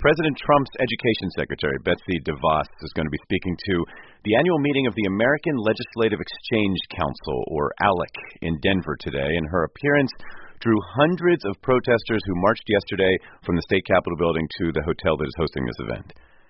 President Trump's Education Secretary, Betsy DeVos, is going to be speaking to the annual meeting of the American Legislative Exchange Council, or ALEC, in Denver today, and her appearance drew hundreds of protesters who marched yesterday from the state capitol building to the hotel that is hosting this event.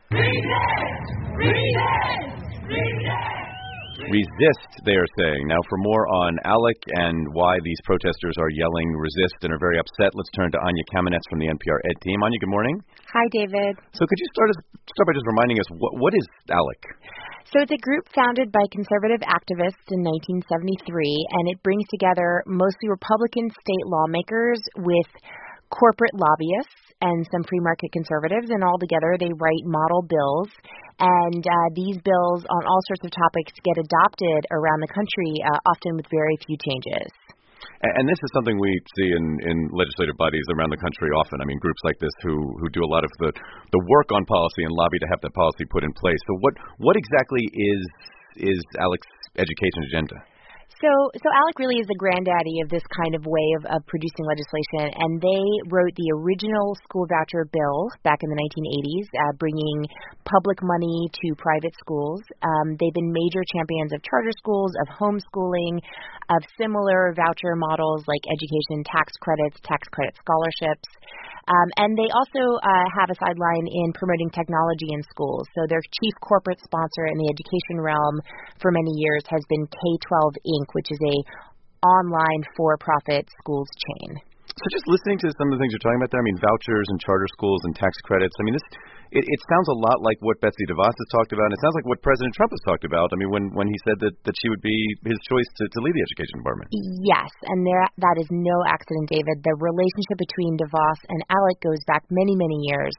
Resist, they are saying. Now, for more on ALEC and why these protesters are yelling resist and are very upset, let's turn to Anya Kamenetz from the NPR Ed team. Anya, good morning. Hi, David. So could you start by just reminding us, what is ALEC? So it's a group founded by conservative activists in 1973, and it brings together mostly Republican state lawmakers with corporate lobbyists and some free market conservatives, and all together they write model bills, and these bills on all sorts of topics get adopted around the country, often with very few changes. And this is something we see in legislative bodies around the country often. I mean, groups like this who do a lot of the work on policy and lobby to have that policy put in place. So what exactly is ALEC's education agenda? So ALEC really is the granddaddy of this kind of way of producing legislation, and they wrote the original school voucher bill back in the 1980s, bringing public money to private schools. They've been major champions of charter schools, of homeschooling, of similar voucher models like education tax credit scholarships. And they also have a sideline in promoting technology in schools. So their chief corporate sponsor in the education realm for many years has been K-12 Inc., which is a online for-profit schools chain. So just listening to some of the things you're talking about there, I mean, vouchers and charter schools and tax credits, I mean, it sounds a lot like what Betsy DeVos has talked about, and it sounds like what President Trump has talked about. I mean, when he said that she would be his choice to lead the education department. Yes, and that is no accident, David. The relationship between DeVos and ALEC goes back many, many years.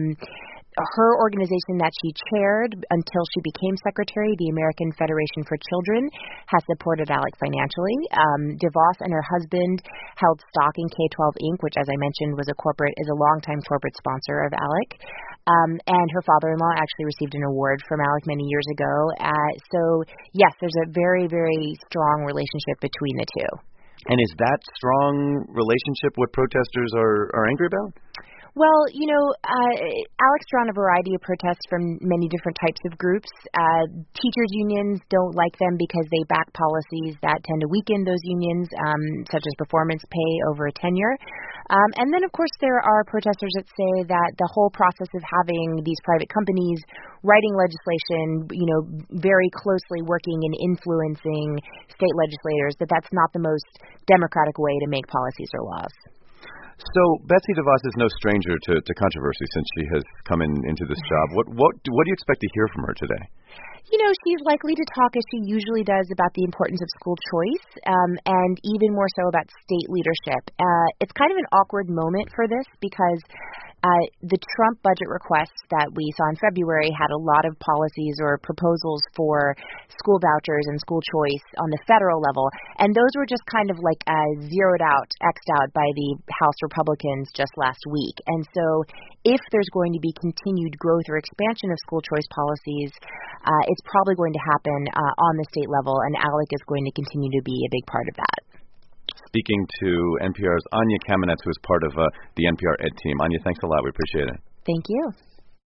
Her organization that she chaired until she became secretary, the American Federation for Children, has supported ALEC financially. DeVos and her husband held stock in K-12 Inc., which, as I mentioned, is a longtime corporate sponsor of ALEC. And her father-in-law actually received an award from ALEC many years ago. So, yes, there's a very, very strong relationship between the two. And is that strong relationship what protesters are angry about? Well, ALEC's drawn a variety of protests from many different types of groups. Teachers' unions don't like them because they back policies that tend to weaken those unions, such as performance pay over tenure. And then, of course, there are protesters that say that the whole process of having these private companies writing legislation, very closely working and influencing state legislators, that's not the most democratic way to make policies or laws. So Betsy DeVos is no stranger to controversy since she has come into this job. What do you expect to hear from her today? She's likely to talk, as she usually does, about the importance of school choice, and even more so about state leadership. It's kind of an awkward moment for this because the Trump budget request that we saw in February had a lot of policies or proposals for school vouchers and school choice on the federal level, and those were just kind of like zeroed out, X'd out by the House Republicans just last week. And so if there's going to be continued growth or expansion of school choice policies, it's probably going to happen on the state level, and ALEC is going to continue to be a big part of that. Speaking to NPR's Anya Kamenetz, who is part of the NPR Ed team. Anya, thanks a lot. We appreciate it. Thank you.